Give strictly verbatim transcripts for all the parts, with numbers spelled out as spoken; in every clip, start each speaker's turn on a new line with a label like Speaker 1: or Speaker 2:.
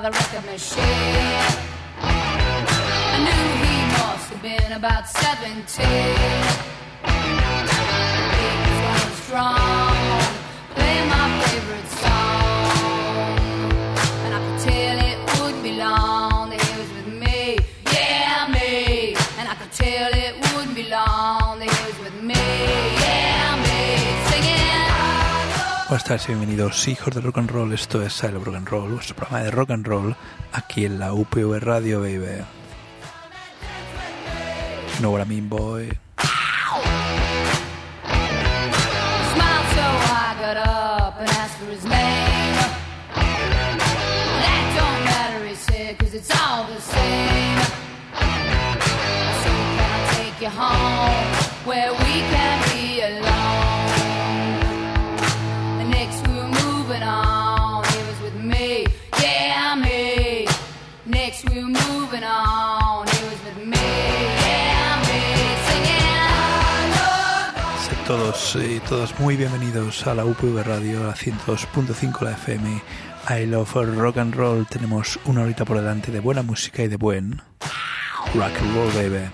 Speaker 1: the record machine. I knew he must have been about seventeen. He was going strong, playing my favorite song, and I could tell it wouldn't be long that he was with me, yeah me. And I could tell it wouldn't be long that he was with me, yeah me. Singing.
Speaker 2: Buenas tardes y bienvenidos, hijos de rock and roll. Esto es I Love Rock and Roll, vuestro programa de rock and roll aquí en la U P V Radio, baby. You know what I mean, boy.
Speaker 1: Smiled so I got up and asked for his name. That don't matter, he said, cause it's all the same. So can I take you home where we can be alone? And next we were moving on, he was with me, yeah me. Next we were moving on, he was with me, yeah me. Singing I love.
Speaker 2: Sed todos y todas muy bienvenidos a la U P V Radio, a ciento dos punto cinco la F M. I Love Rock and Roll. Tenemos una horita por delante de buena música y de buen rock and roll, baby.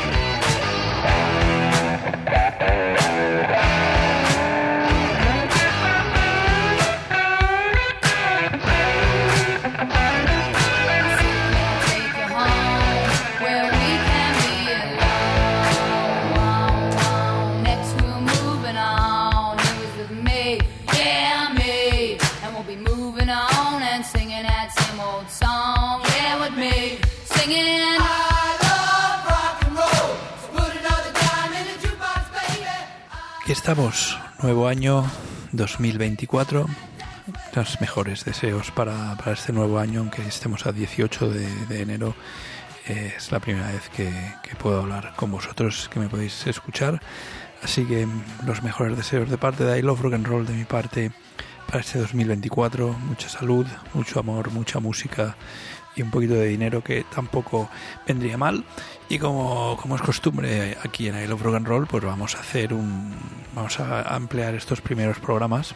Speaker 2: Aquí estamos, nuevo año dos mil veinticuatro, los mejores deseos para, para este nuevo año, aunque estemos a dieciocho de, de enero. Eh, es la primera vez que, que puedo hablar con vosotros, que me podéis escuchar, así que los mejores deseos de parte de I Love Rock and Roll, de mi parte, para este dos mil veinticuatro, mucha salud, mucho amor, mucha música y un poquito de dinero, que tampoco vendría mal. Y como, como es costumbre aquí en I Love Rock and Roll, pues vamos a hacer un vamos a ampliar estos primeros programas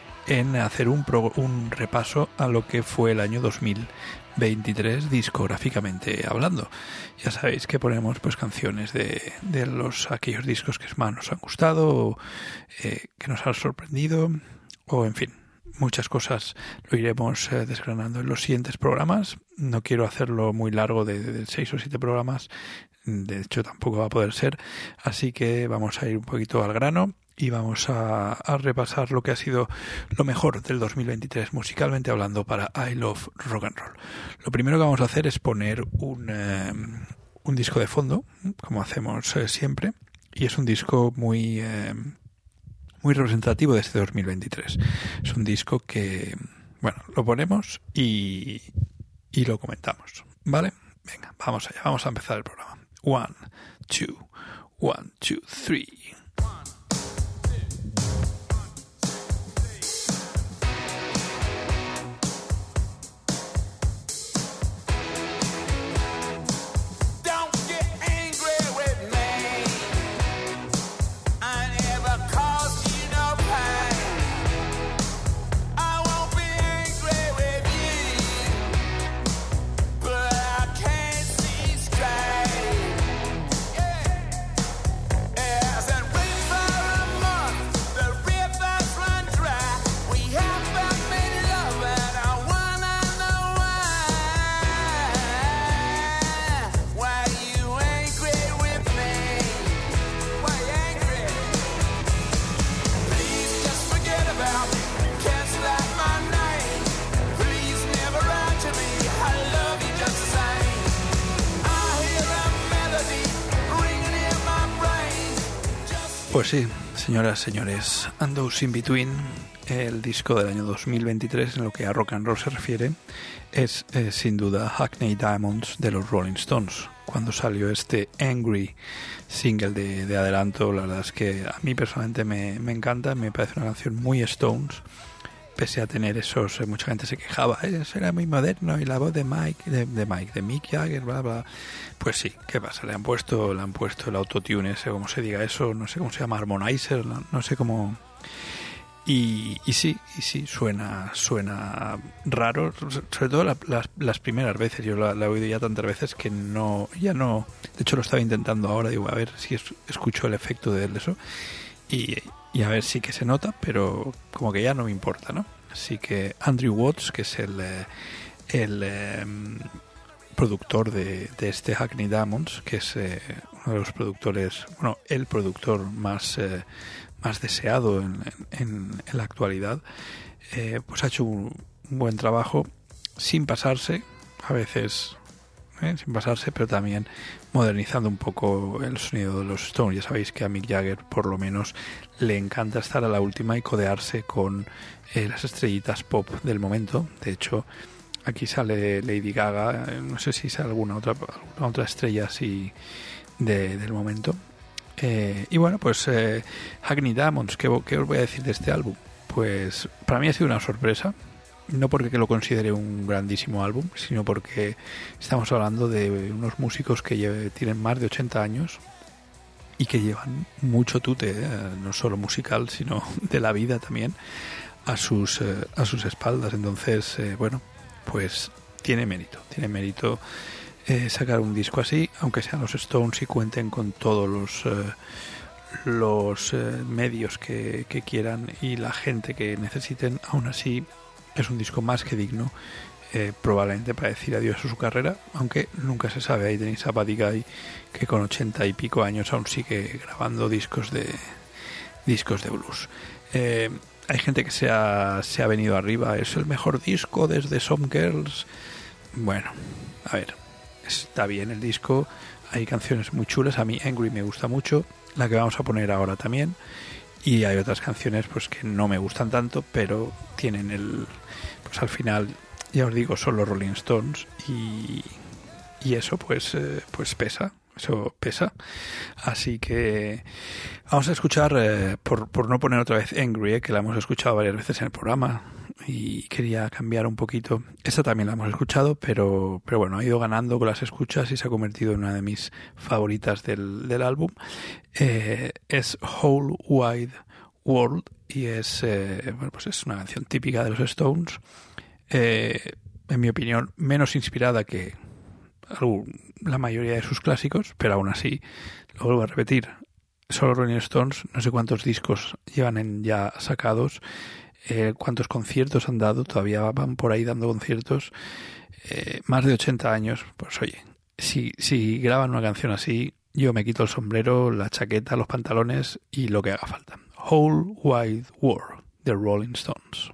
Speaker 2: en hacer un, pro, un repaso a lo que fue el año dos mil veintitrés discográficamente hablando. Ya sabéis que ponemos pues canciones de, de los aquellos discos que más nos han gustado, o, eh, que nos han sorprendido, o en fin, muchas cosas lo iremos eh, desgranando en los siguientes programas. No quiero hacerlo muy largo de, de seis o siete programas, de hecho tampoco va a poder ser, así que vamos a ir un poquito al grano y vamos a, a repasar lo que ha sido lo mejor del dos mil veintitrés musicalmente hablando para I Love Rock and Roll. Lo primero que vamos a hacer es poner un, eh, un disco de fondo, como hacemos eh, siempre, y es un disco muy... Eh, muy representativo de este dos mil veintitrés. Es un disco que, bueno, lo ponemos y, y lo comentamos, ¿vale? Venga, vamos allá, vamos a empezar el programa. One, two, one, two, three. Pues sí, señoras, señores, And Those In Between, el disco del año dos mil veintitrés en lo que a rock and roll se refiere, es eh, sin duda Hackney Diamonds de los Rolling Stones. Cuando salió este Angry single de, de adelanto, la verdad es que a mí personalmente me, me encanta, me parece una canción muy Stones, pese a tener esos, eh, mucha gente se quejaba, eh, eso era muy moderno, y la voz de Mike, de, de Mike, de Mick Jagger, bla, bla. Pues sí, ¿qué pasa? Le han puesto, le han puesto el autotune ese, como se diga eso, no sé cómo se llama, Harmonizer, no, no sé cómo. Y, y sí, y sí, suena suena raro, sobre todo la, las, las primeras veces. Yo la, la he oído ya tantas veces que no, ya no, de hecho lo estaba intentando ahora, digo, a ver si es, escucho el efecto de eso y, y a ver si que se nota, pero como que ya no me importa, ¿no? Así que Andrew Watts, que es el, el eh, productor de, de este Hackney Diamonds, que es eh, uno de los productores, bueno, el productor más... Eh, más deseado en, en, en la actualidad, eh, pues ha hecho un, un buen trabajo sin pasarse, a veces eh, sin pasarse, pero también modernizando un poco el sonido de los Stones. Ya sabéis que a Mick Jagger por lo menos le encanta estar a la última y codearse con eh, las estrellitas pop del momento. De hecho, aquí sale Lady Gaga, eh, no sé si sale alguna otra, alguna otra estrella así de, del momento. Eh, y bueno, pues eh, Hackney Diamonds, ¿qué, ¿qué os voy a decir de este álbum? Pues para mí ha sido una sorpresa, no porque lo considere un grandísimo álbum, sino porque estamos hablando de unos músicos que lleve, tienen más de ochenta años y que llevan mucho tute, eh, no solo musical, sino de la vida también, a sus, eh, a sus espaldas. Entonces, eh, bueno, pues tiene mérito, tiene mérito Eh, sacar un disco así, aunque sean los Stones y cuenten con todos los eh, los eh, medios que, que quieran y la gente que necesiten. Aún así es un disco más que digno, eh, probablemente para decir adiós a su carrera, aunque nunca se sabe. Ahí tenéis a Buddy Guy, que con ochenta y pico años aún sigue grabando discos de discos de blues. Eh, hay gente que se ha, se ha venido arriba, es el mejor disco desde Some Girls. Bueno, a ver, está bien el disco, hay canciones muy chulas. A mí Angry me gusta mucho, la que vamos a poner ahora también, y hay otras canciones pues que no me gustan tanto, pero tienen el, pues al final, ya os digo, son los Rolling Stones y, y eso pues eh, pues pesa, eso pesa. Así que vamos a escuchar, eh, por, por no poner otra vez Angry, eh, que la hemos escuchado varias veces en el programa y quería cambiar un poquito. Esta también la hemos escuchado, pero pero bueno, ha ido ganando con las escuchas y se ha convertido en una de mis favoritas del, del álbum. Eh, es Whole Wide World y es eh, bueno, pues es una canción típica de los Stones, eh, en mi opinión menos inspirada que la mayoría de sus clásicos, pero aún así, lo vuelvo a repetir, solo Rolling Stones, no sé cuántos discos llevan en ya sacados, eh, cuántos conciertos han dado, todavía van por ahí dando conciertos, eh, más de ochenta años. Pues oye, si, si graban una canción así, yo me quito el sombrero, la chaqueta, los pantalones y lo que haga falta. Whole Wide World, de Rolling Stones.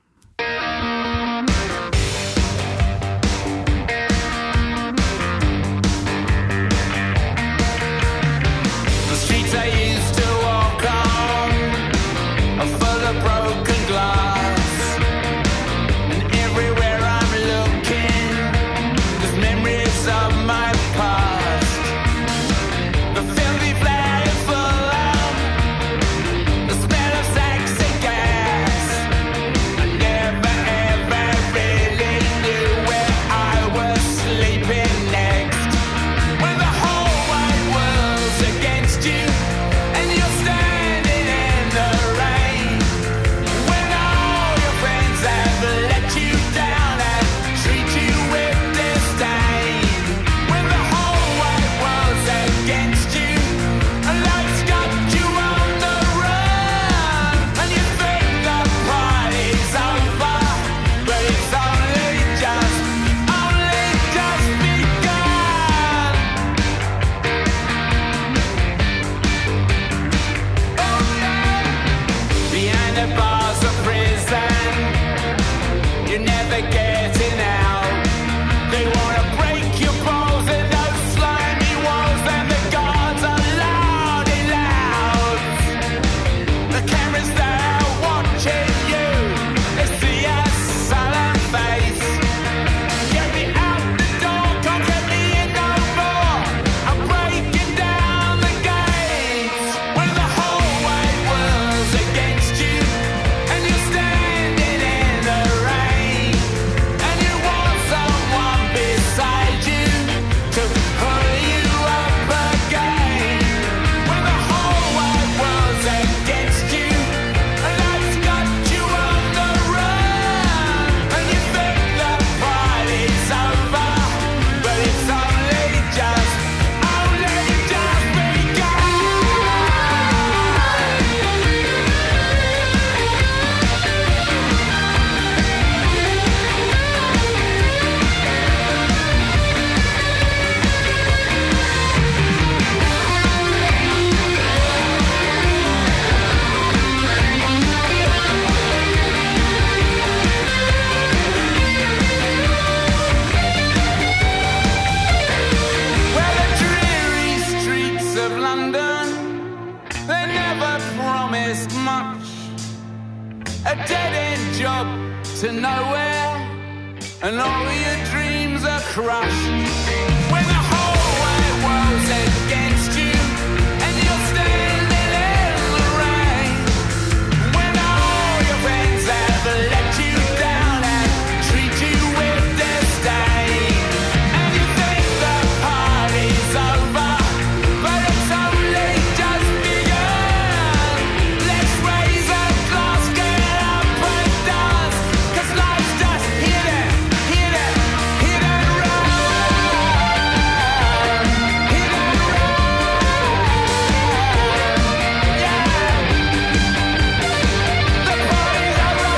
Speaker 3: and all your dreams are crushed. When the whole wide world's against you and you're standing in the rain, when all your friends have let you down and treat you with disdain, and you think the party's over, but it's only just begun. Let's raise a glass, get up and dance, 'cause life's just hit it, hit it, hit and run, hit and run, yeah. The party's over.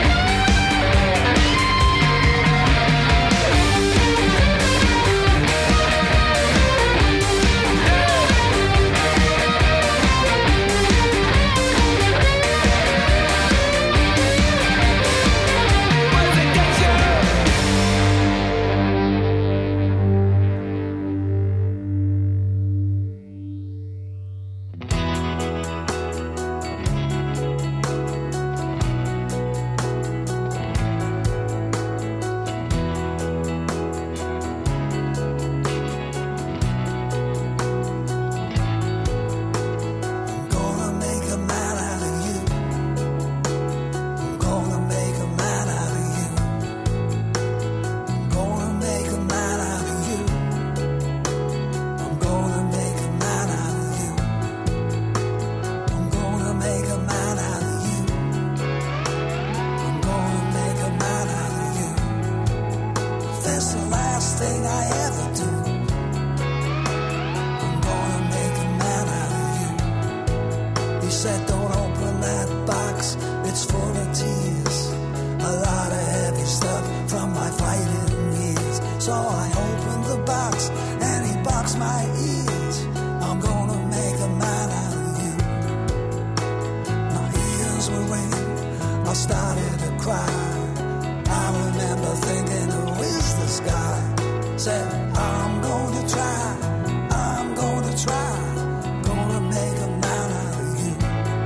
Speaker 3: Once it gets you.
Speaker 4: Gonna make a man out of you. I'm gonna make a man out of you. I'm gonna make a man out of you. I'm gonna make a man out of you. I'm gonna make a man out of you. I'm gonna make a man out of you. If that's the last thing I ever do, I'm gonna make a man out of you. He said, don't open that box, it's full of tears. A lot of heavy stuff from my fighting years. So I opened the box and he boxed my ears. I'm gonna make a man out of you. My ears were ringing, I started to cry. I remember thinking, who is this guy? Said, I'm gonna try, I'm gonna try. Gonna make a man out of you.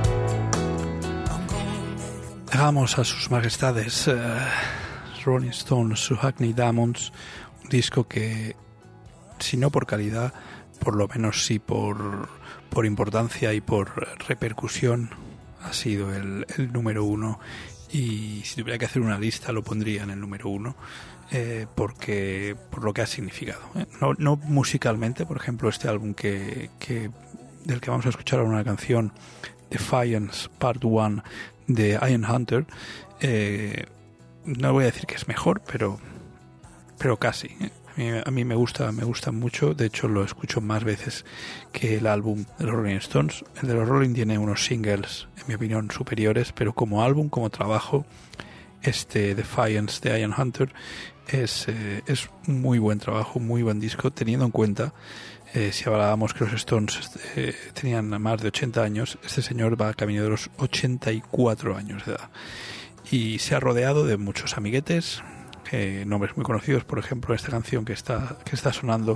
Speaker 4: I'm gonna make a man.
Speaker 2: Dejamos a sus majestades eh, Rolling Stones, su Hackney Diamonds, un disco que, si no por calidad, por lo menos sí por, por importancia y por repercusión, ha sido el, el número uno. Y si tuviera que hacer una lista lo pondría en el número uno, eh, porque por lo que ha significado, ¿eh? No, no musicalmente, por ejemplo, este álbum que, que del que vamos a escuchar ahora una canción, Defiance Part uno de Iron Hunter, eh, no voy a decir que es mejor, pero pero casi, ¿eh? A mí, a mí me gusta, me gusta mucho. De hecho, lo escucho más veces que el álbum de los Rolling Stones. El de los Rolling tiene unos singles, en mi opinión, superiores, pero como álbum, como trabajo, este Defiance de Iron Hunter es, eh, es muy buen trabajo, muy buen disco, teniendo en cuenta, eh, si hablábamos que los Stones eh, tenían más de ochenta años, este señor va a camino de los ochenta y cuatro años de edad. Y se ha rodeado de muchos amiguetes, Eh, nombres muy conocidos. Por ejemplo, esta canción que está que está sonando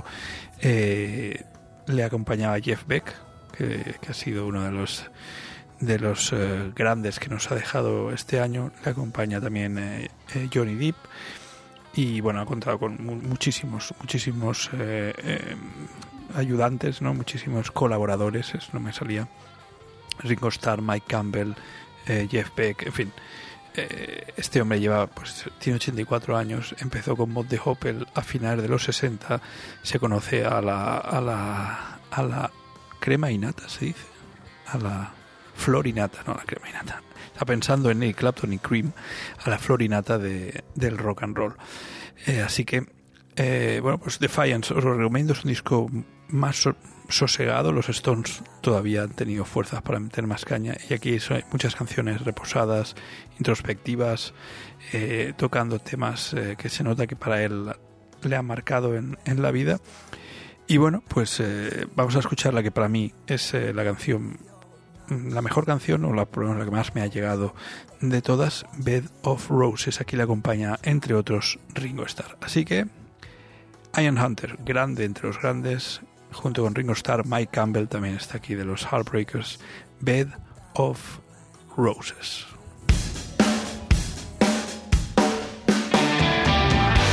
Speaker 2: eh, le acompañaba Jeff Beck, que, que ha sido uno de los de los eh, grandes que nos ha dejado este año. Le acompaña también eh, eh, Johnny Depp, y bueno, ha contado con mu- muchísimos muchísimos eh, eh, ayudantes, no, muchísimos colaboradores. Eso no me salía. Ringo Starr, Mike Campbell, eh, Jeff Beck, en fin. Este hombre lleva, pues tiene ochenta y cuatro años, empezó con Mod de Hopel a finales de los sesenta, se conoce a la a la a la crema y nata, se dice, a la flor y nata, no, la crema y nata. Está pensando en Eric Clapton y Cream, a la flor y nata de, del rock and roll. Eh, así que, eh, bueno, pues Defiance os lo recomiendo, es un disco más so- sosegado. Los Stones todavía han tenido fuerzas para meter más caña, y aquí son, hay muchas canciones reposadas, introspectivas, eh, tocando temas eh, que se nota que para él le han marcado en, en la vida. Y bueno, pues eh, vamos a escuchar la que para mí es eh, la canción, la mejor canción, o la, por lo menos la que más me ha llegado de todas, Bed of Roses. Aquí le acompaña, entre otros, Ringo Starr. Así que Iron Hunter, grande entre los grandes, junto con Ringo Starr. Mike Campbell también está aquí, de los Heartbreakers. Bed of Roses.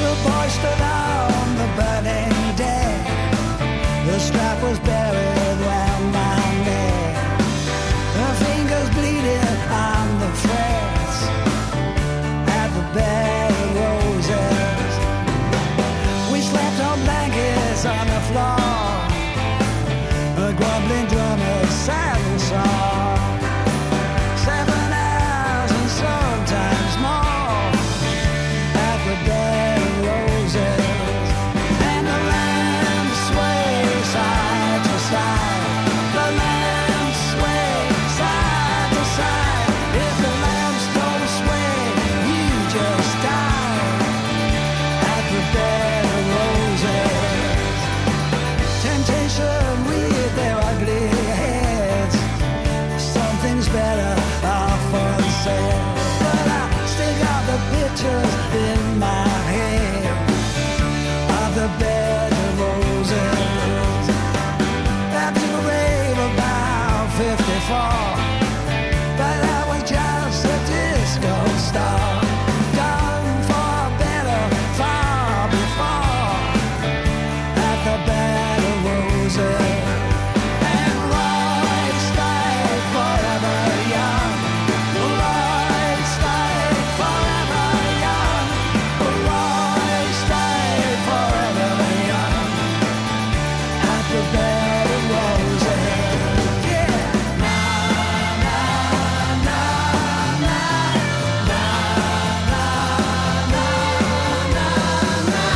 Speaker 4: The boy stood on the burning deck. The strap was buried round my neck. Her fingers bleeding on the frets at the bed of roses. We slept on blankets on the floor. A grumbling drummer sang a song. Seven hours and sometimes more at the bed of roses. And the lamp sways side to side. The lamp sways side to side. If the lamps don't sway, you just die at the bed of roses. Temptation with their ugly heads. Something's better off unsaid. But I still got the pictures in my head of the bed of roses. After the rave about fifty-four, but that was just a disco star. Gone for better far before at the bed of roses. And Roy stayed forever young. Roy stayed forever young. Roy stayed forever young at the bed of roses. Yeah. Na na na na na na na na na.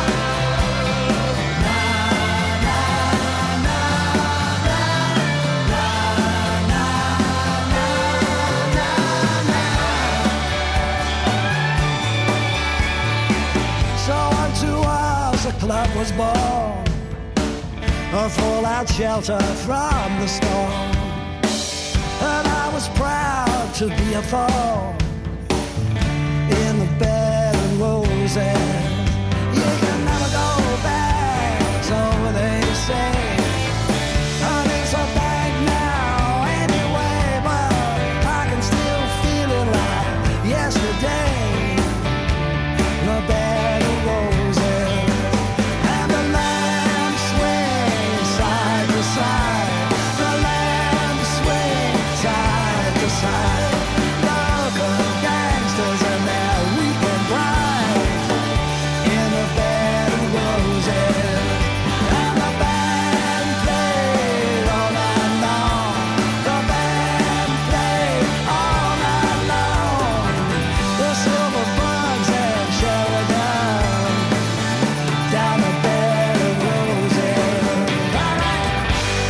Speaker 4: So unto us a club was born, a fallout shelter from the storm. And I was proud to be a thorn in the bed of roses. You can never go back, so they say. And it's a bag now anyway, but I can still feel it like yesterday. The bed of roses. And the lamp sways side to side. The lamp sways side to side. Local gangsters and their weekend brides in the bed of roses. And the band played all night long. The band played all night long. The silver bugs and Sheridan down the bed of roses. All right.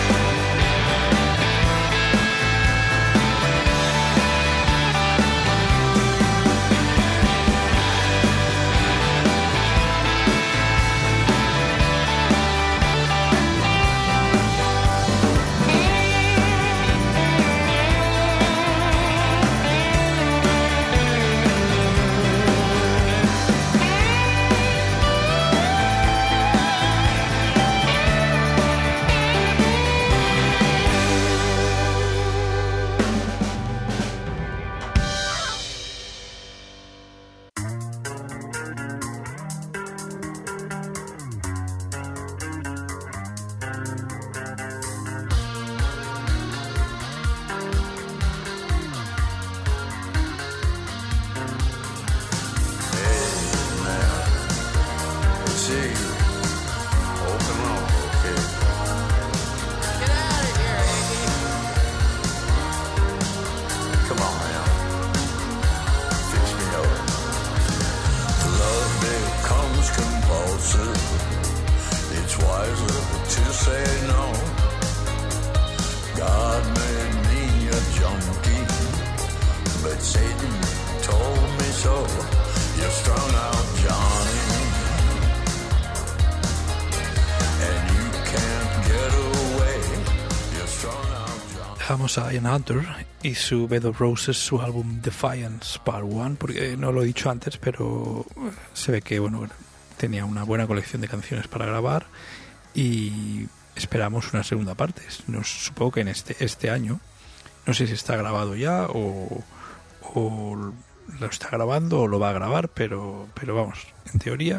Speaker 2: Dejamos a Ian Hunter y su Bed of Roses, su álbum Defiance Part uno, porque no lo he dicho antes, pero se ve que bueno tenía una buena colección de canciones para grabar y esperamos una segunda parte. Nos, supongo que en este este año, no sé si está grabado ya o, o lo está grabando o lo va a grabar, pero pero vamos, en teoría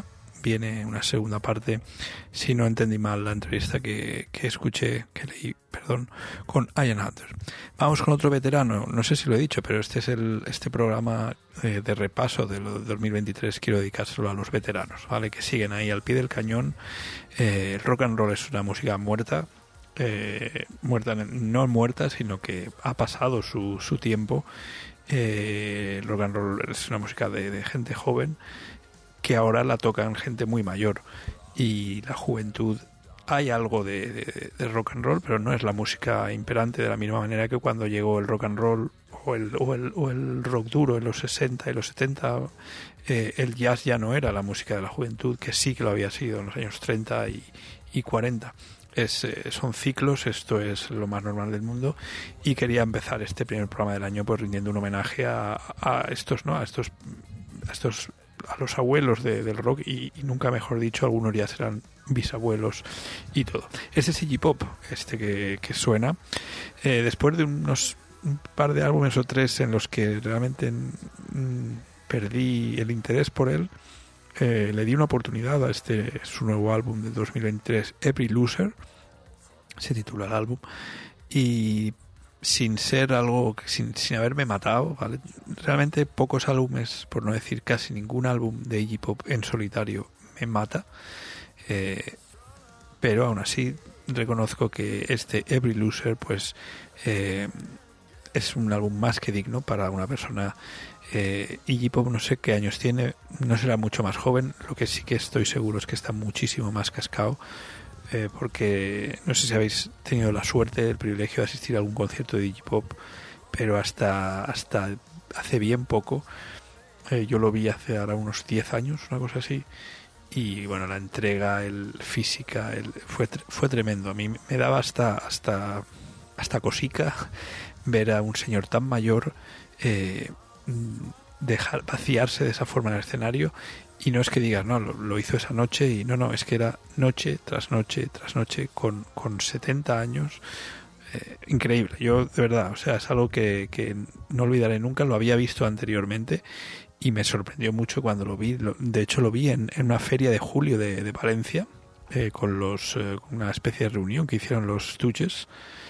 Speaker 2: viene una segunda parte, si no entendí mal la entrevista que, que escuché, que leí, perdón, con Ian Hunter. Vamos con otro veterano, no sé si lo he dicho, pero este es el este programa eh, de repaso de lo de dos mil veintitrés, quiero dedicárselo a los veteranos, ¿vale? Que siguen ahí al pie del cañón. Eh, el rock and roll es una música muerta, eh, muerta no muerta, sino que ha pasado su, su tiempo. Eh, el rock and roll es una música de, de gente joven que ahora la tocan gente muy mayor, y la juventud, hay algo de, de, de rock and roll, pero no es la música imperante, de la misma manera que cuando llegó el rock and roll o el, o el, o el rock duro en los sesenta y los setenta, eh, el jazz ya no era la música de la juventud, que sí que lo había sido en los años treinta y, y cuarenta. Es, eh, son ciclos, esto es lo más normal del mundo, y quería empezar este primer programa del año pues rindiendo un homenaje a, a estos, ¿no? A estos, a estos, a los abuelos de, del rock, y, y nunca mejor dicho, algunos ya serán bisabuelos y todo. Este es Iggy Pop, este que, que suena, eh, después de unos un par de álbumes o tres en los que realmente mm, perdí el interés por él. Eh, le di una oportunidad a este su nuevo álbum de dos mil veintitrés, Every Loser, se titula el álbum, y sin ser algo, sin, sin haberme matado, ¿vale? Realmente pocos álbumes, por no decir casi ningún álbum de Iggy Pop en solitario me mata, eh, pero aún así reconozco que este Every Loser pues eh, es un álbum más que digno para una persona. Eh, Iggy Pop no sé qué años tiene, no será mucho más joven, lo que sí que estoy seguro es que está muchísimo más cascado, eh, porque no sé si habéis tenido la suerte, el privilegio de asistir a algún concierto de Iggy Pop, pero hasta hasta hace bien poco, eh, yo lo vi hace ahora unos diez años, una cosa así, y bueno, la entrega, el física, el, fue fue tremendo. A mí me daba hasta hasta hasta cosica ver a un señor tan mayor eh, dejar vaciarse de esa forma en el escenario, y no es que digas no, lo, lo hizo esa noche, y no, no, es que era noche tras noche tras noche con, con setenta años, eh, increíble. Yo de verdad, o sea, es algo que, que no olvidaré nunca. Lo había visto anteriormente y me sorprendió mucho cuando lo vi. Lo, de hecho lo vi en, en una feria de julio de, de Valencia, eh, con los eh, una especie de reunión que hicieron los Stooges,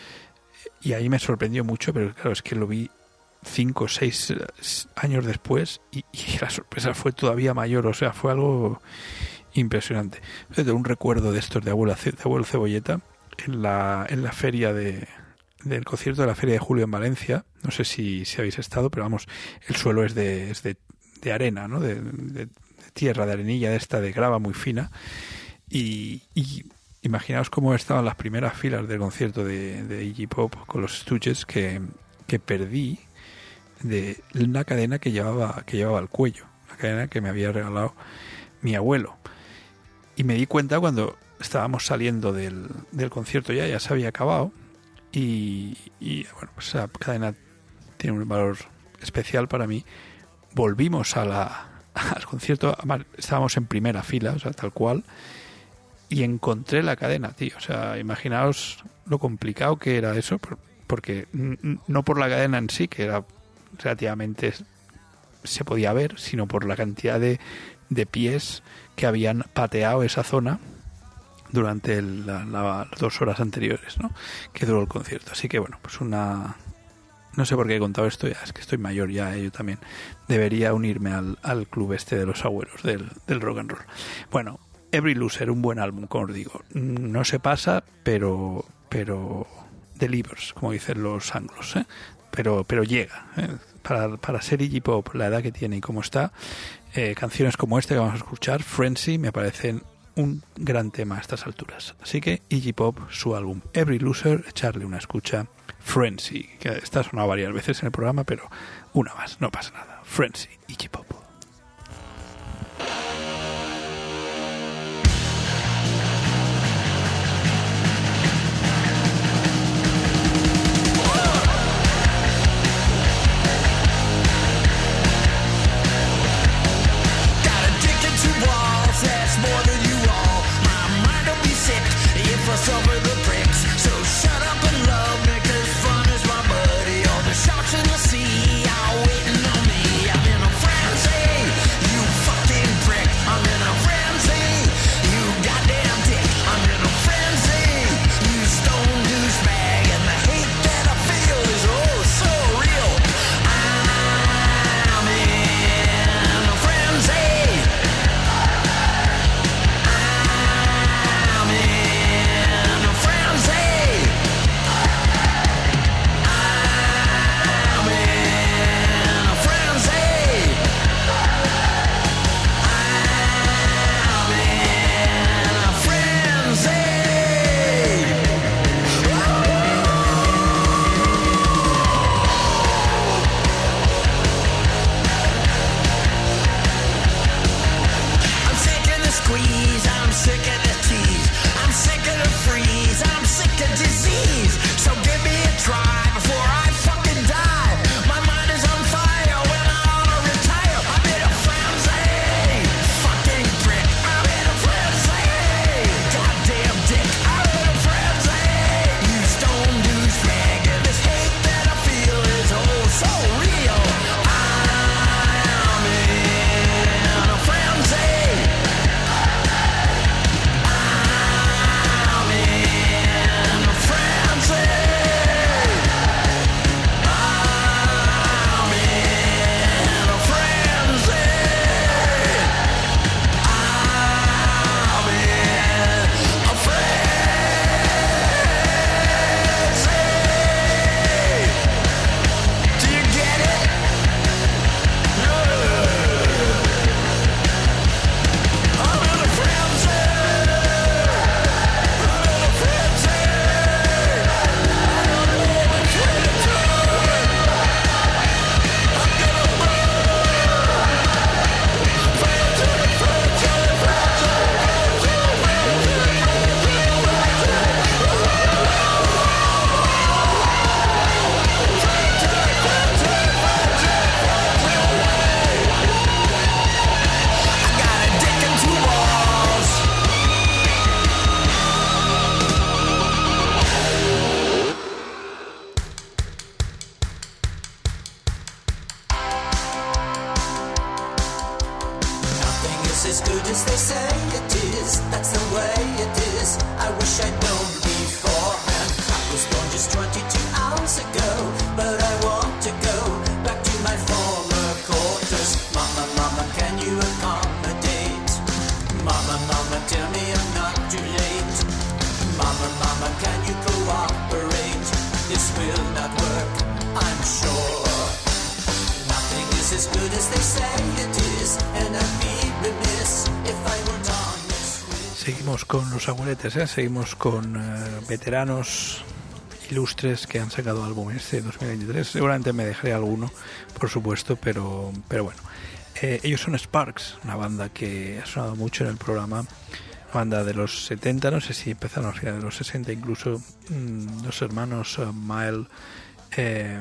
Speaker 2: y ahí me sorprendió mucho, pero claro, es que lo vi cinco o seis años después, y, y la sorpresa fue todavía mayor, o sea, fue algo impresionante. Entonces, un recuerdo de estos de abuelo, de abuelo Cebolleta en la, en la feria de del concierto de la feria de julio en Valencia. No sé si, si habéis estado, pero vamos, el suelo es de, es de, de arena, ¿no? De, de, de tierra, de arenilla de esta, de grava muy fina, y, y imaginaos cómo estaban las primeras filas del concierto de, de Iggy Pop con los Stooges, que, que perdí de una cadena que llevaba que llevaba al cuello, la cadena que me había regalado mi abuelo, y me di cuenta cuando estábamos saliendo del, del concierto, ya ya se había acabado, y, y bueno, pues esa cadena tiene un valor especial para mí. Volvimos a la, al concierto, estábamos en primera fila, o sea, tal cual, y encontré la cadena, tío, o sea, imaginaos lo complicado que era eso, porque no por la cadena en sí, que era relativamente se podía ver, sino por la cantidad de, de pies que habían pateado esa zona durante el, la, la, las dos horas anteriores, ¿no?, que duró el concierto. Así que bueno, pues una... No sé por qué he contado esto, ya es que estoy mayor ya, eh, yo también debería unirme al, al club este de los abuelos del, del rock and roll. Bueno, Every Loser, un buen álbum, como os digo. No se pasa, pero pero delivers, como dicen los anglos, ¿eh? pero pero llega, ¿eh? para, para ser Iggy Pop, la edad que tiene y cómo está, eh, canciones como esta que vamos a escuchar, Frenzy, me parecen un gran tema a estas alturas. Así que Iggy Pop, su álbum Every Loser, echarle una escucha. Frenzy, que está sonado varias veces en el programa, pero una más, no pasa nada. Frenzy, Iggy Pop.
Speaker 5: Shots in the sea, all waiting on me. I'm in a frenzy.
Speaker 4: is, that's the way it is. I wish I'd known beforehand. I was born just twenty-two hours ago, but I want to go back to my former quarters. Mama, mama, can you accommodate? Mama, mama, tell me I'm not too late. Mama, mama, can you cooperate? This will not work, I'm sure. Nothing is as good as they say it is, and I'd be remiss if I weren't honest with.
Speaker 2: Seguimos con los abueletes, ¿eh? Seguimos con uh, veteranos ilustres que han sacado álbumes este dos mil veintitrés. Seguramente me dejaré alguno, por supuesto, pero, pero bueno. Eh, ellos son Sparks, una banda que ha sonado mucho en el programa, una banda de los setenta, no sé si empezaron a finales de los sesenta, incluso mmm, los hermanos uh, Mile, eh,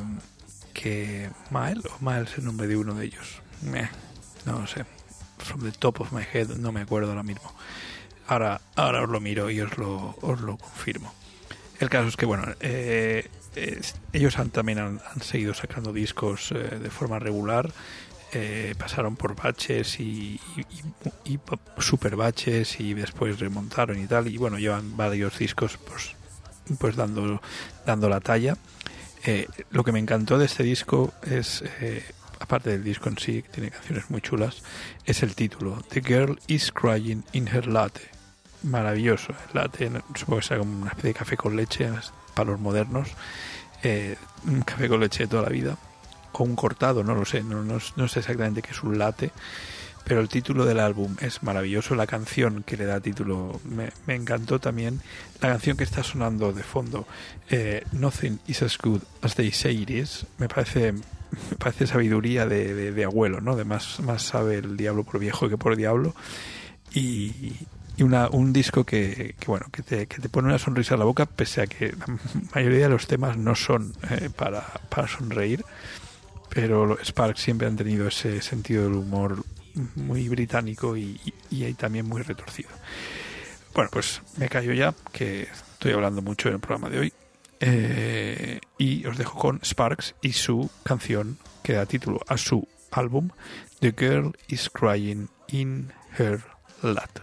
Speaker 2: que Mile o Mile es el nombre de uno de ellos, eh, no lo sé, from the top of my head no me acuerdo ahora mismo. Ahora, ahora os lo miro y os lo, os lo confirmo. El caso es que, bueno, eh, eh, ellos han, también han, han seguido sacando discos eh, de forma regular. Eh, pasaron por baches y, y, y, y super baches y después remontaron y tal. Y bueno, llevan varios discos pues, pues dando, dando la talla. Eh, lo que me encantó de este disco es, eh, aparte del disco en sí, que tiene canciones muy chulas, es el título, The Girl is Crying in Her Latte. Maravilloso, el latte, supongo que sea como una especie de café con leche para los modernos, eh, un café con leche de toda la vida, o un cortado, no lo sé, no, no, no sé exactamente qué es un latte, pero el título del álbum es maravilloso, la canción que le da título me, me encantó también, la canción que está sonando de fondo, eh, Nothing is as good as they say it is, me parece, me parece sabiduría de, de, de abuelo, ¿no? De más, más sabe el diablo por viejo que por diablo, y... y una, un disco que, que bueno que te, que te pone una sonrisa en la boca, pese a que la mayoría de los temas no son eh, para, para sonreír, pero Sparks siempre han tenido ese sentido del humor muy británico y, y, y también muy retorcido. Bueno, pues me callo ya, que estoy hablando mucho en el programa de hoy, eh, y os dejo con Sparks y su canción que da título a su álbum, The Girl is Crying in Her Latte.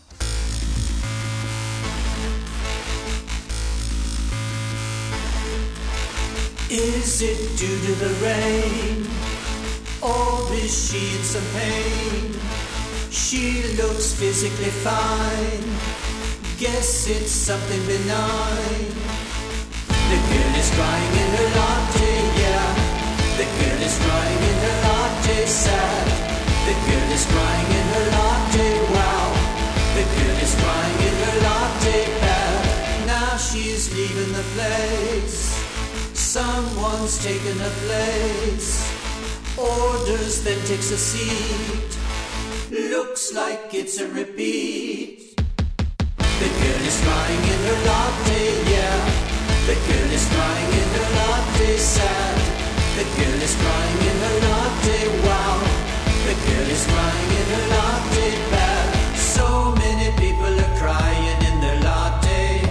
Speaker 4: Is it due to the rain, or is she in some pain? She looks physically fine, guess it's something benign. The girl is crying in her latte, yeah. The girl is crying in her latte, sad. The girl is crying in her latte, wow. The girl is crying in her latte, bad. Now she's leaving the place. Someone's taken a place, orders, then takes a seat. Looks like it's a repeat. The girl is crying in her latte, yeah. The girl is crying in her latte, sad. The girl is crying in her latte, wow. The girl is crying in her latte, bad. So many people are crying in their latte.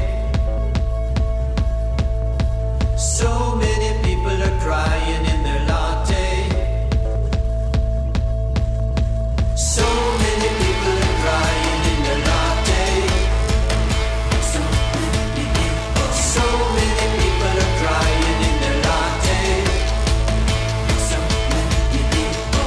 Speaker 4: So many people are crying in their latte. So many people are crying in their latte. So many people. So many people are crying in their latte. So many people.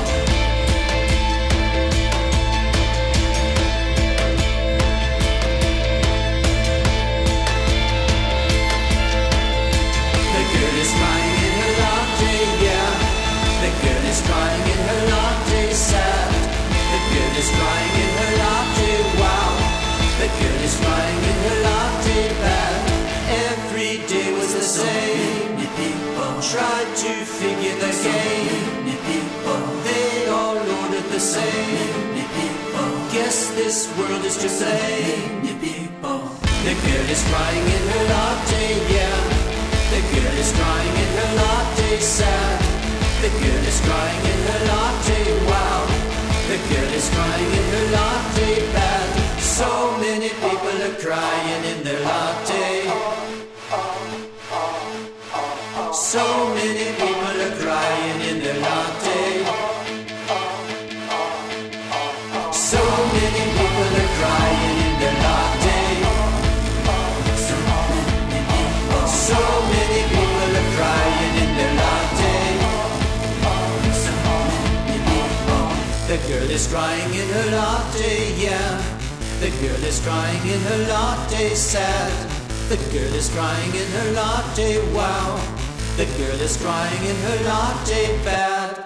Speaker 4: The girl is crying in her latte, yeah. The girl is crying in her latte, sad. The girl is crying in her latte, wow. The girl is crying in her latte, bad. Every day was the same. Tried to figure the game. They all ordered the same. Guess this world is to blame. The girl is crying in her latte, yeah. The girl is crying in her latte, sad. The girl is crying in her latte, wow. The girl is crying in her latte, bad. So many people are crying in their latte. So many people are crying in their latte. So many people are crying in their
Speaker 5: is crying in her latte, yeah. The girl is crying in her latte, sad. The girl is crying in her latte, wow. The girl is crying in her latte, bad.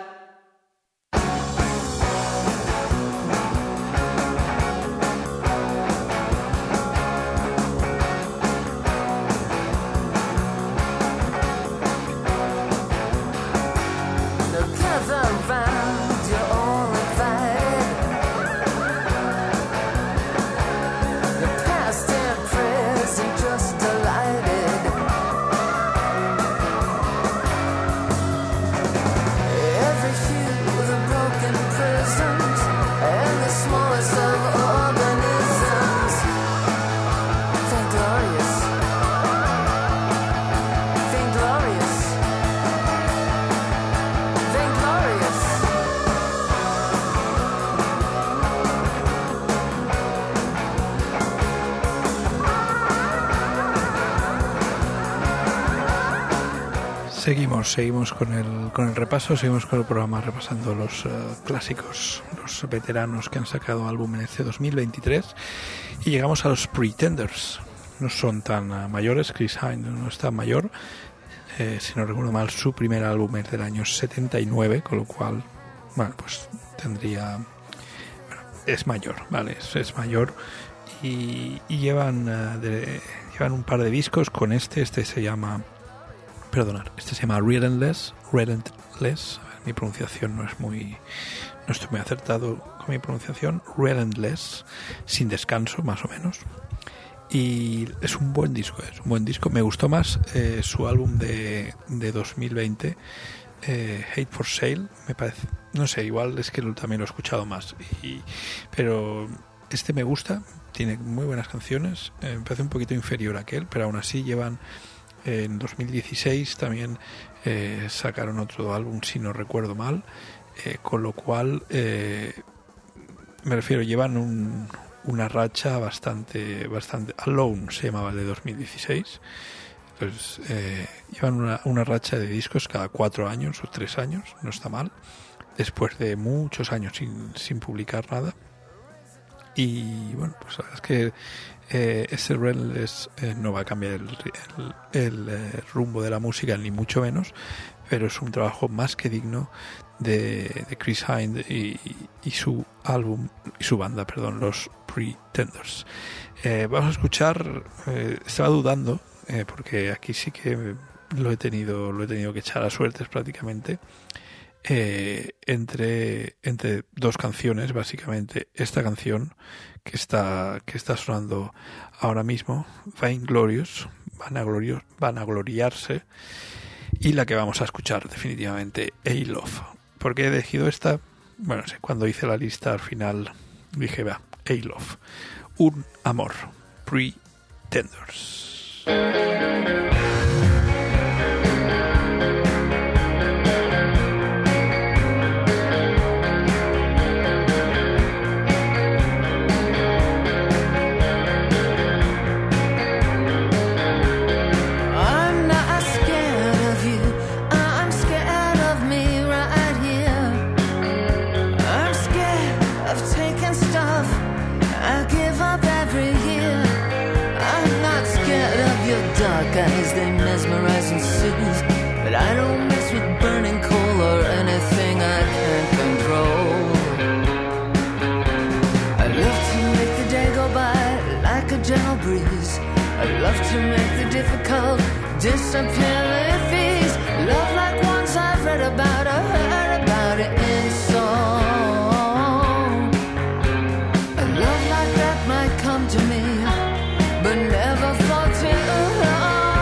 Speaker 2: Seguimos, seguimos con el, con el repaso, seguimos con el programa repasando los uh, clásicos, los veteranos que han sacado álbum en este dos mil veintitrés y llegamos a los Pretenders. No son tan uh, mayores, Chris Hind no es tan mayor, eh, si no recuerdo mal su primer álbum es del año setenta y nueve, con lo cual, bueno, pues tendría, bueno, es mayor, vale, es, es mayor y, y llevan, uh, de, llevan un par de discos con este, este se llama... Perdonar, este se llama Relentless, Relentless, mi pronunciación no es muy, no estoy muy acertado con mi pronunciación, Relentless, sin descanso más o menos, y es un buen disco, es un buen disco, me gustó más eh, su álbum de, de dos mil veinte, eh, Hate for Sale, me parece, no sé, igual es que también lo he escuchado más, y, pero este me gusta, tiene muy buenas canciones, eh, me parece un poquito inferior a aquel, pero aún así llevan... En dos mil dieciséis también eh, sacaron otro álbum, si no recuerdo mal, eh, con lo cual eh, me refiero, llevan un, una racha bastante, bastante Alone se llamaba el de dos mil dieciséis, entonces eh, llevan una, una racha de discos cada cuatro años o tres años, no está mal, después de muchos años sin, sin publicar nada. Y bueno, pues la verdad es que eh, ese Relentless eh, no va a cambiar el, el, el eh, rumbo de la música, ni mucho menos, pero es un trabajo más que digno de, de Chris Hind y, y su álbum, y su banda, perdón, los Pretenders. Eh, vamos a escuchar, eh, estaba dudando, eh, porque aquí sí que lo he tenido, lo he tenido que echar a suertes prácticamente. Eh, entre entre dos canciones, básicamente esta canción que está que está sonando ahora mismo, Vainglorious, Vanaglorios, Vanagloriarse, y la que vamos a escuchar definitivamente, A-Love. ¿Por qué he elegido esta? Bueno, sé, cuando hice la lista al final dije, va, A-Love, un amor, Pretenders.
Speaker 6: Guys, they mesmerize and soothe, but I don't mess with burning coal or anything I can't control. I love to make the day go by like a gentle breeze. I love to make the difficult disappear with ease. Love like ones I've read about or heard about it in song. A love like that might come to me, but never for too long.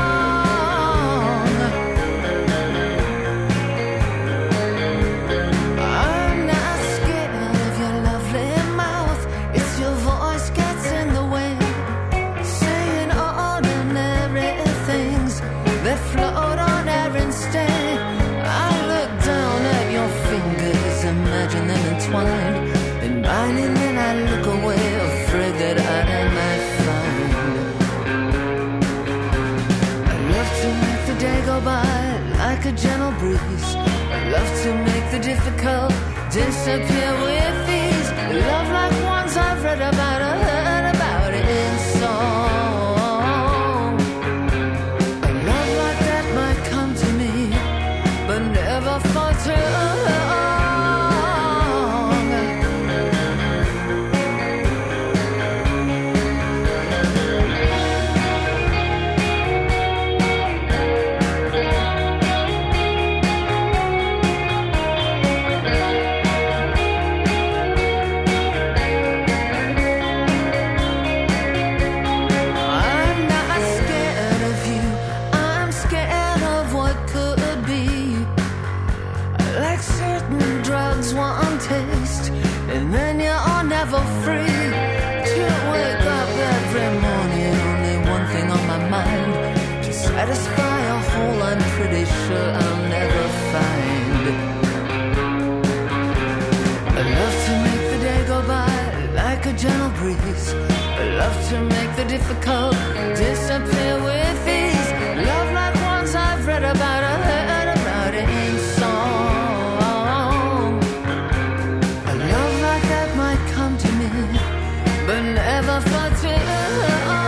Speaker 6: Float on air and stay. I look down at your fingers, imagine them entwined in mine, and then I look away, afraid that I might find. I love to make the day go by like a gentle breeze. I love to make the difficult disappear with ease. satisfy a hole I'm pretty sure I'll never find. I love to make the day go by like a gentle breeze. I love to make the difficult disappear with ease. Love like ones I've read about or heard about it in song. A love like that might come to me, but never for too long.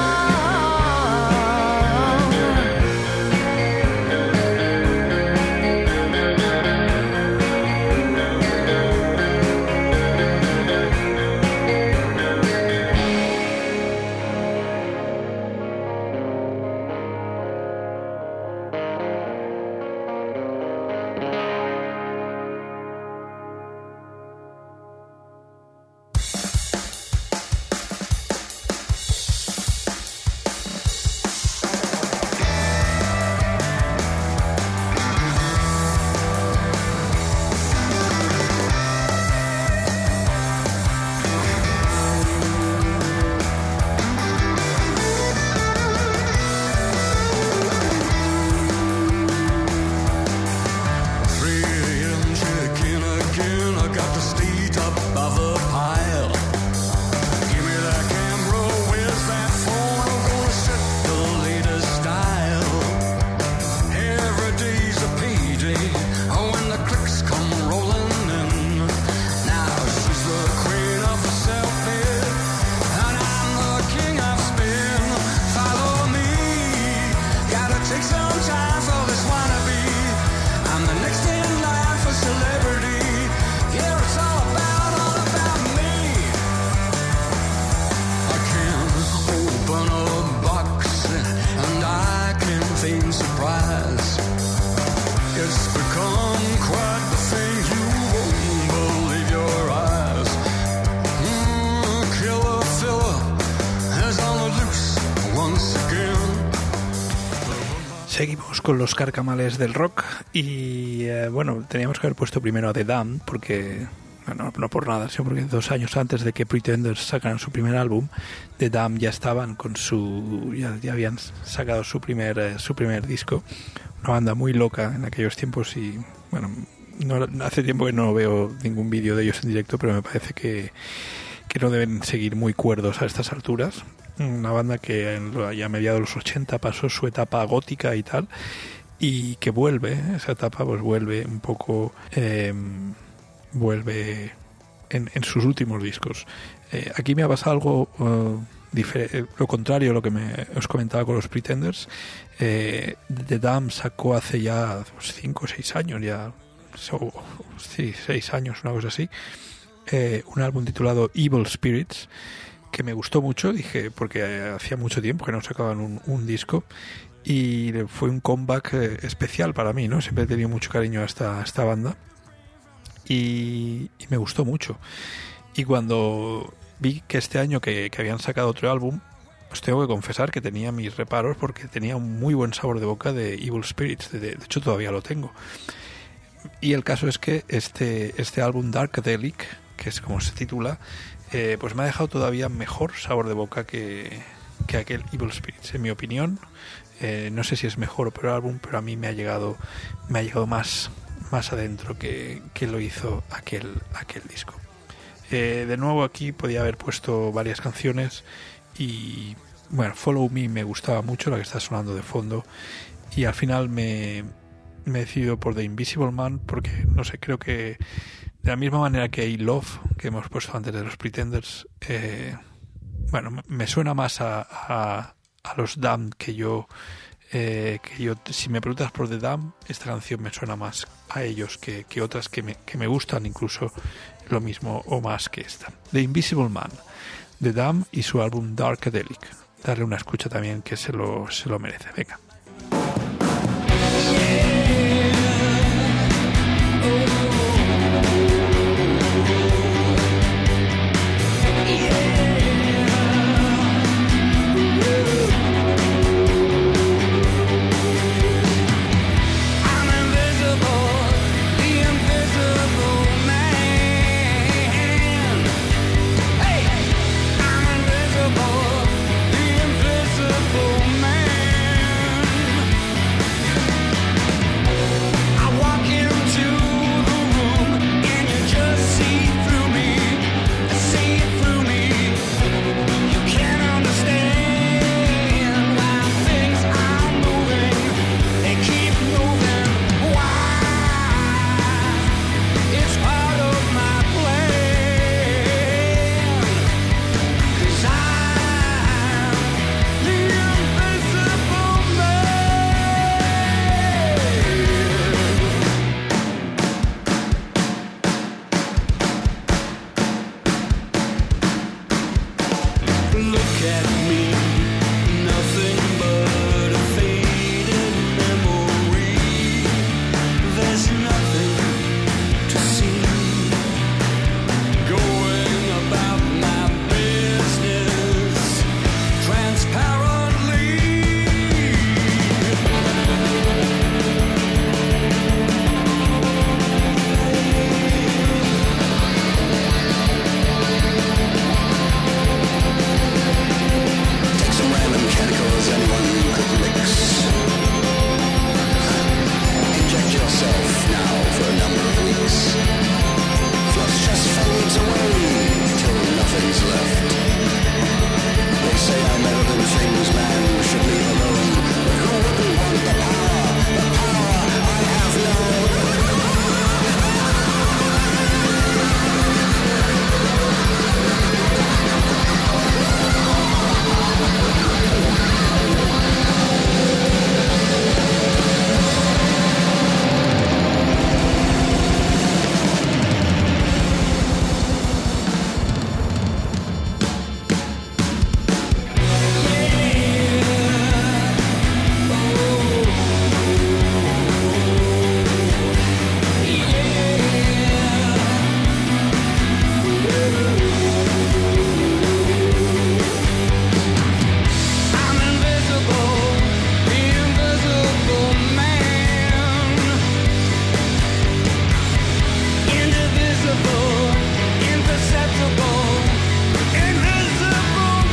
Speaker 2: Seguimos con los carcamales del rock y eh, bueno, teníamos que haber puesto primero a The Damned porque, bueno, no por nada, sino porque dos años antes de que Pretenders sacaran su primer álbum, The Damned ya estaban con su, ya, ya habían sacado su primer eh, su primer disco, una banda muy loca en aquellos tiempos y bueno, no, hace tiempo que no veo ningún vídeo de ellos en directo, pero me parece que que no deben seguir muy cuerdos a estas alturas. Una banda que en, ya a mediados de los ochenta pasó su etapa gótica y tal, y que vuelve, esa etapa pues vuelve un poco, eh, vuelve en, en sus últimos discos. Eh, aquí me ha pasado algo uh, difer- lo contrario a lo que me, os comentaba con los Pretenders. Eh, The Damned sacó hace ya cinco o seis años, ya, so, sí, seis años, una cosa así, Eh, un álbum titulado Evil Spirits, que me gustó mucho, dije, porque hacía mucho tiempo que no sacaban un, un disco, y fue un comeback eh, especial para mí, ¿no? Siempre he tenido mucho cariño a esta, a esta banda y, y me gustó mucho. Y cuando vi que este año que, que habían sacado otro álbum, pues tengo que confesar que tenía mis reparos porque tenía un muy buen sabor de boca de Evil Spirits, de, de hecho todavía lo tengo. Y el caso es que este, este álbum Darkadelic, que es como se titula, eh, pues me ha dejado todavía mejor sabor de boca que, que aquel Evil Spirits, en mi opinión. Eh, no sé si es mejor o peor álbum, pero a mí me ha llegado me ha llegado más, más adentro que, que lo hizo aquel, aquel disco. Eh, de nuevo aquí podía haber puesto varias canciones y bueno, Follow Me me gustaba mucho, la que está sonando de fondo, y al final me, me he decidido por The Invisible Man porque, no sé, creo que de la misma manera que I Love, que hemos puesto antes de los Pretenders, eh, bueno, me suena más a, a, a los Damned que yo, eh, que yo, si me preguntas por The Damned, esta canción me suena más a ellos que, que otras que me, que me gustan incluso lo mismo o más que esta. The Invisible Man, The Damned y su álbum Darkadelic. Darle una escucha también que se lo, se lo merece. Venga.
Speaker 3: The invisible man.
Speaker 7: at me. Nothing but a faded memory. There's nothing to see. Going about my business transparently. Take some random chemicals anyone could mix. Inject yourself now for a number of weeks. Flux just fades away till nothing's left. They say I'm better than things man should leave alone. But who wouldn't want the power? The power I have now. I'm invisible, the invisible man. Indivisible, imperceptible, invisible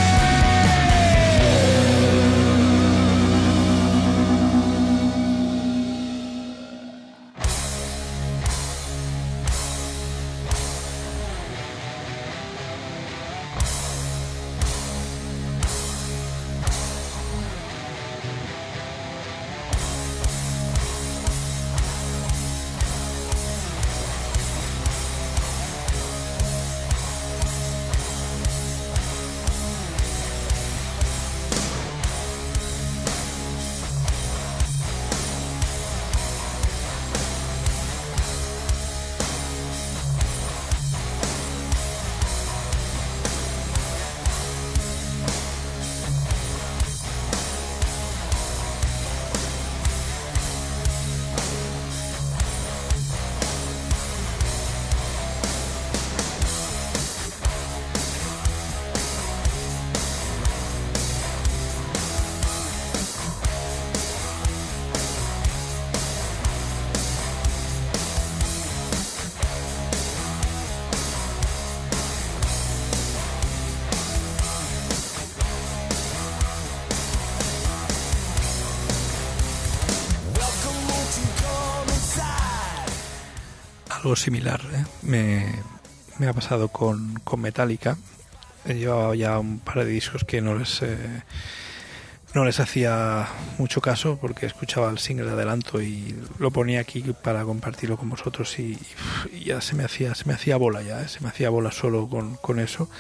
Speaker 2: Algo similar, ¿eh? me, me ha pasado con, con Metallica. He llevado ya un par de discos que no les eh, no les hacía mucho caso porque escuchaba el single de adelanto y lo ponía aquí para compartirlo con vosotros y, y ya se me hacía se me hacía bola ya, ¿eh? se me hacía bola solo con, con eso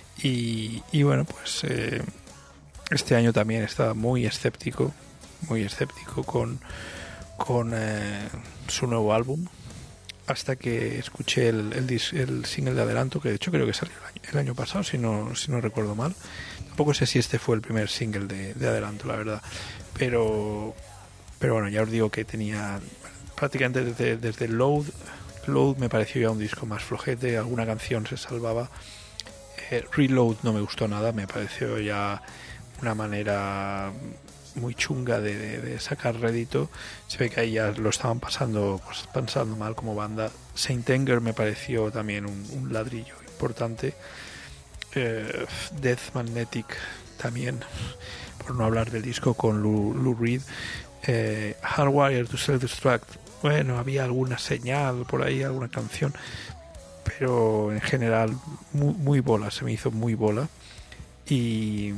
Speaker 2: y, y bueno pues eh, este año también estaba muy escéptico muy escéptico con con eh, su nuevo álbum hasta que escuché el, el, dis, el single de adelanto, que de hecho creo que salió el año, el año pasado, si no, si no recuerdo mal. Tampoco sé si este fue el primer single de, de adelanto, la verdad. Pero, pero bueno, ya os digo que tenía prácticamente desde, desde Load, Load me pareció ya un disco más flojete, alguna canción se salvaba. Eh, Reload no me gustó nada, me pareció ya una manera muy chunga de, de, de sacar rédito. Se ve que ahí ya lo estaban pasando pues pensando mal como banda. Saint Anger me pareció también un, un ladrillo importante. eh, Death Magnetic también, por no hablar del disco con Lou, Lou Reed. eh, Hardwired to Self-Destruct, bueno, había alguna señal por ahí, alguna canción, pero en general muy, muy bola, se me hizo muy bola. Y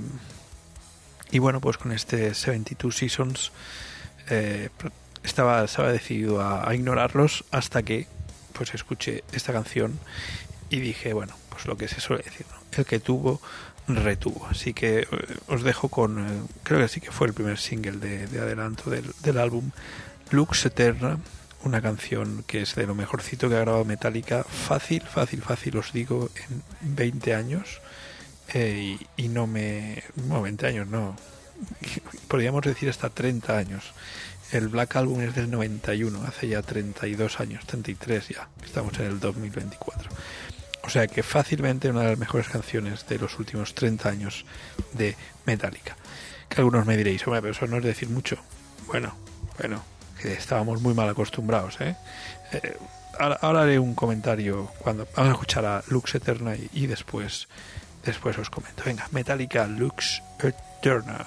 Speaker 2: Y bueno, pues con este setenta y dos Seasons eh, estaba, estaba decidido a, a ignorarlos hasta que pues escuché esta canción y dije, bueno, pues lo que se suele decir, ¿no? El que tuvo, retuvo. Así que eh, os dejo con, eh, creo que sí que fue el primer single de, de adelanto del, del álbum, Lux Eterna, una canción que es de lo mejorcito que ha grabado Metallica, fácil, fácil, fácil, os digo, en veinte años. eh, y, y no me... Bueno, veinte años, no. Podríamos decir hasta treinta años. El Black Album es del noventa y uno, hace ya treinta y dos años, treinta y tres ya. Estamos en el dos mil veinticuatro. O sea que fácilmente una de las mejores canciones de los últimos treinta años de Metallica. Que algunos me diréis, hombre, pero eso no es decir mucho. Bueno, bueno, que estábamos muy mal acostumbrados, ¿eh? eh ahora, ahora haré un comentario cuando vamos a escuchar a Lux Eterna y, y después, después os comento. Venga, Metallica Lux Eterna.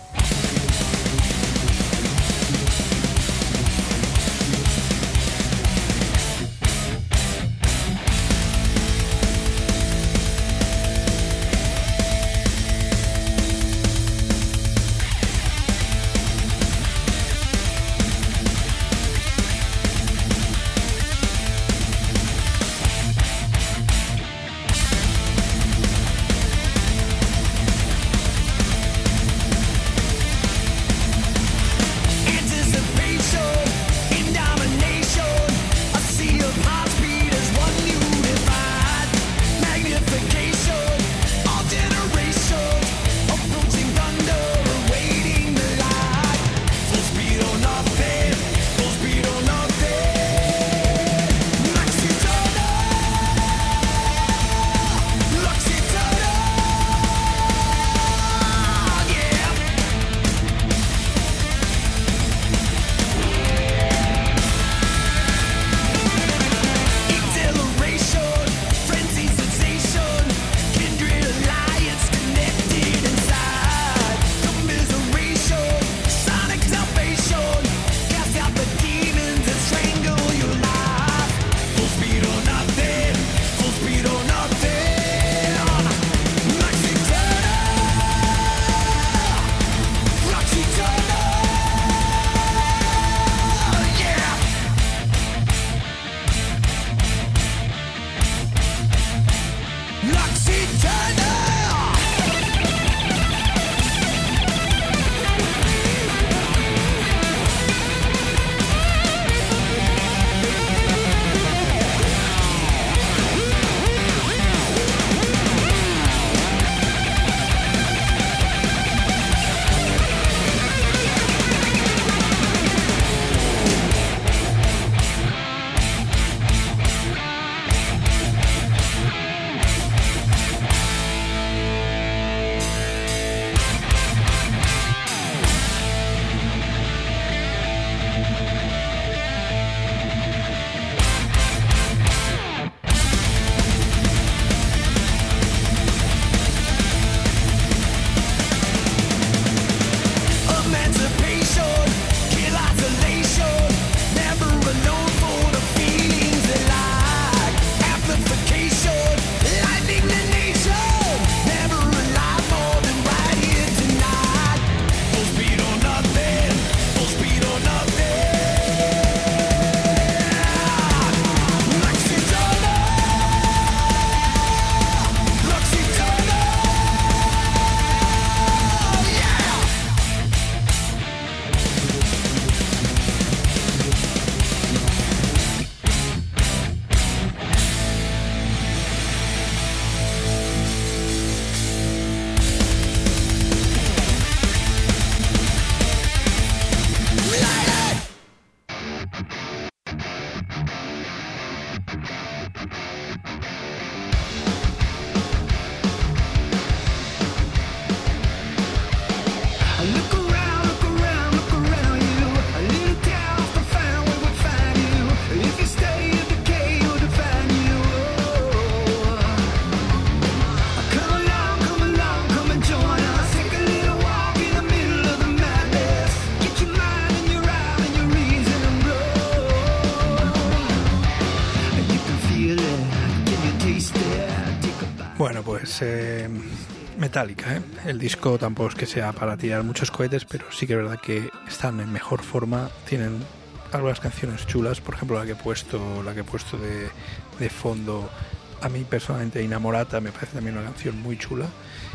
Speaker 2: Bueno, pues eh, Metallica, ¿eh? El disco tampoco es que sea para tirar muchos cohetes, pero sí que es verdad que están en mejor forma, tienen algunas canciones chulas, por ejemplo la que he puesto, la que he puesto de, de fondo, a mí personalmente Inamorata me parece también una canción muy chula,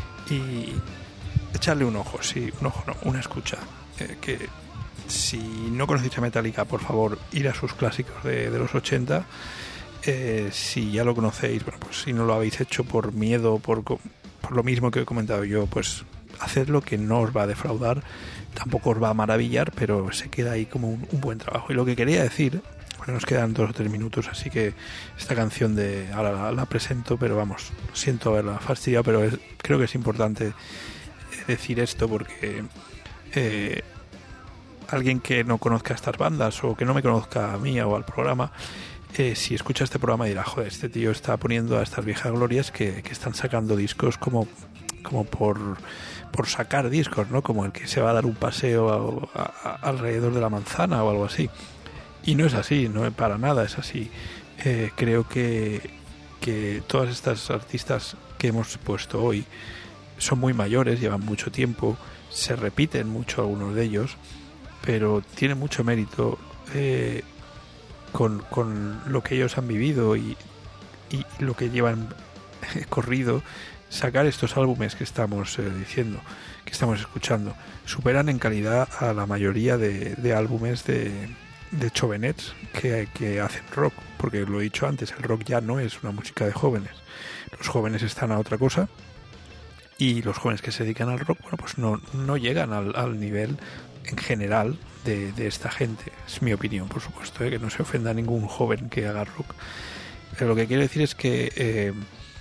Speaker 2: y echarle un ojo, sí, un ojo no, una escucha, eh, que si no conocéis a Metallica, por favor, ir a sus clásicos de, de los ochenta. Eh, si ya lo conocéis, bueno, pues si no lo habéis hecho por miedo, por, por por lo mismo que he comentado yo, pues hacedlo, que no os va a defraudar, tampoco os va a maravillar, pero se queda ahí como un, un buen trabajo. Y lo que quería decir, bueno, nos quedan dos o tres minutos, así que esta canción de ahora la, la presento, pero vamos, siento haberla fastidiado, pero es, creo que es importante decir esto porque eh, alguien que no conozca estas bandas o que no me conozca a mí o al programa, eh, si escucha este programa dirá, joder, este tío está poniendo a estas viejas glorias que, que están sacando discos como, como por, por sacar discos, ¿no? Como el que se va a dar un paseo a, a, a, alrededor de la manzana o algo así. Y no es así, no para nada es así. Eh, creo que, que todas estas artistas que hemos puesto hoy son muy mayores, llevan mucho tiempo, se repiten mucho algunos de ellos, pero tienen mucho mérito eh, con, con lo que ellos han vivido y, y lo que llevan corrido. Sacar estos álbumes que estamos eh, diciendo, que estamos escuchando, superan en calidad a la mayoría de, de álbumes de, de chovenets que, que hacen rock, porque lo he dicho antes, el rock ya no es una música de jóvenes, los jóvenes están a otra cosa. Y los jóvenes que se dedican al rock, bueno, pues no, no llegan al, al nivel en general de, de esta gente. Es mi opinión, por supuesto, ¿eh? Que no se ofenda a ningún joven que haga rock. Pero lo que quiero decir es que eh,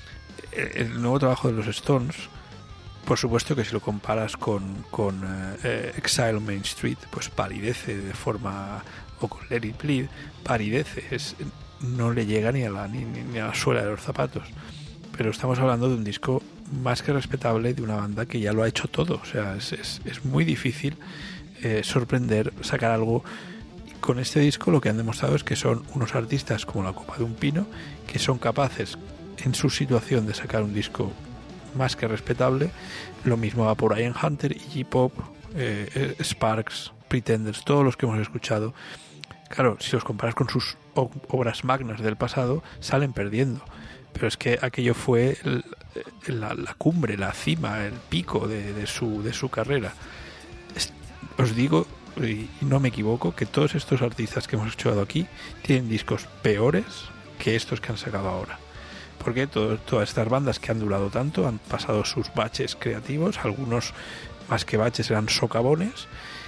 Speaker 2: el nuevo trabajo de los Stones, por supuesto que si lo comparas con, con eh, Exile on Main Street, pues palidece de forma, o con Let It Bleed, palidece, es, no le llega ni a la, ni, ni a la suela de los zapatos. Pero estamos hablando de un disco más que respetable de una banda que ya lo ha hecho todo. O sea, es, es, es muy difícil eh, sorprender, sacar algo. Y con este disco lo que han demostrado es que son unos artistas como la copa de un pino, que son capaces en su situación de sacar un disco más que respetable. Lo mismo va por Ian Hunter, Iggy Pop, eh, Sparks, Pretenders, todos los que hemos escuchado. Claro, si los comparas con sus obras magnas del pasado, salen perdiendo. Pero es que aquello fue el, la, la cumbre, la cima, el pico de, de, su, de su carrera. Es, os digo, y no me equivoco, que todos estos artistas que hemos escuchado aquí tienen discos peores que estos que han sacado ahora. Porque todo, todas estas bandas que han durado tanto han pasado sus baches creativos, algunos más que baches eran socavones,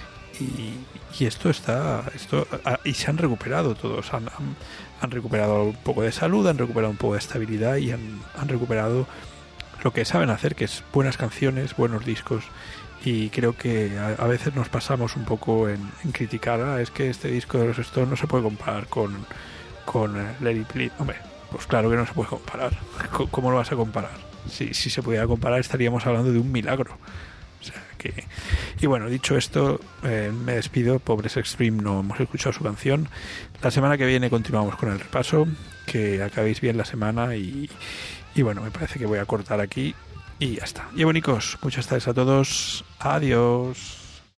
Speaker 2: y, y esto está esto y se han recuperado todos, han, han, han recuperado un poco de salud, han recuperado un poco de estabilidad y han, han recuperado lo que saben hacer, que es buenas canciones, buenos discos. Y creo que a, a veces nos pasamos un poco en, en criticar, ah, es que este disco de los Stones no se puede comparar con, con uh, Let It Bleed. Hombre, pues claro que no se puede comparar. ¿Cómo lo vas a comparar? Si, si se pudiera comparar estaríamos hablando de un milagro. O sea que... Y bueno, dicho esto, eh, me despido. Pobres Extreme, no hemos escuchado su canción. La semana que viene continuamos con el repaso. Que acabéis bien la semana y, y bueno, me parece que voy a cortar aquí y ya está. Y bonicos, muchas gracias a todos. Adiós.